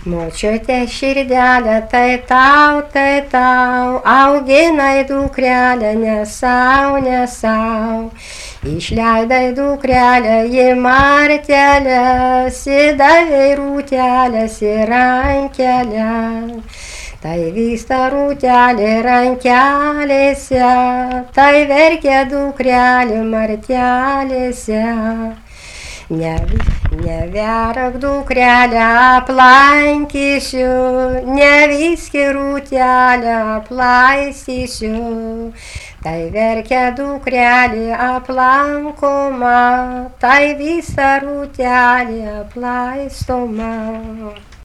Močiute širdelė, tai tau, auginai dukrelę, nesau. Išleidai dukrelę į marteles, įdavei rūtelės į rankelę. Tai vyksta rūtelė rankelėse, tai verkia dukrelė martelėse. Neverk dukrelę aplankysiu, nevyski rūtelę aplaistysiu. Tai verkia dukrelė aplankoma, tai visa rūtelė aplaistoma.